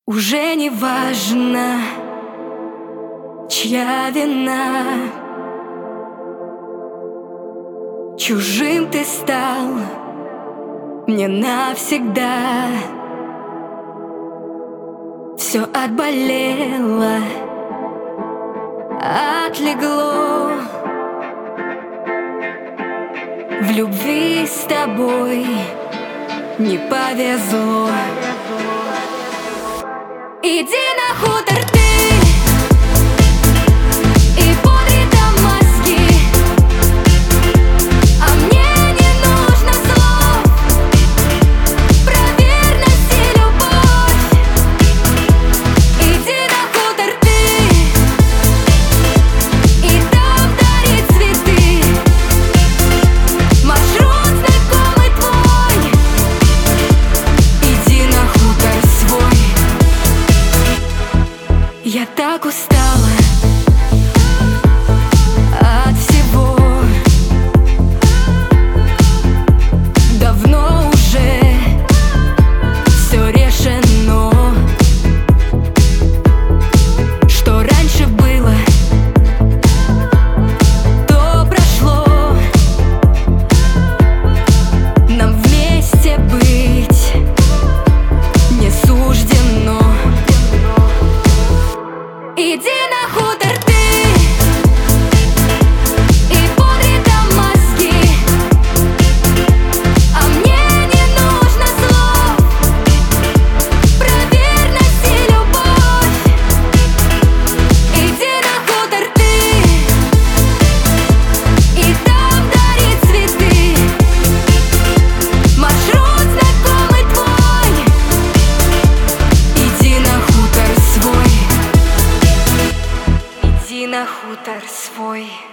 Уже не важно, чья вина. Чужим ты стал мне навсегда. Все отболело, отлегло. В любви с тобой не повезло. Иди на хутор ты и пудри там мазки, а мне не нужно слов про верность и любовь. Иди на хутор ты и там дари цветы. Маршрут знакомый твой. Иди на хутор свой. Я так устала от всего. Давно уже все решено. Что раньше было, то прошло. Нам вместе быть не суждено. Иди на хутор ты и пудри там мазки, а мне не нужно слов про верность и любовь. Иди на хутор ты и там дари цветы. Маршрут знакомый твой. Иди на хутор свой. Иди на хутор свой.